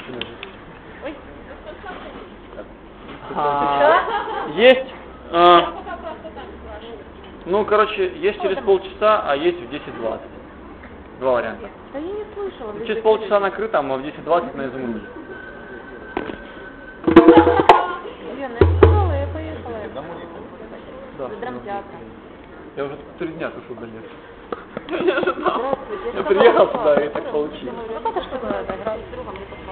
Ой. Есть, ну, короче, есть через полчаса, а есть в 10:20. Два варианта. Да я не слышала. Через полчаса накрыто, а в 10:20 на Изумруде. Лена, я сказала, я поехала. Да. В драмтеатр. Я уже 3 дня пишу билет. Здравствуйте. Я приехал сюда, и так получилось. Ну, это что надо играть с другом.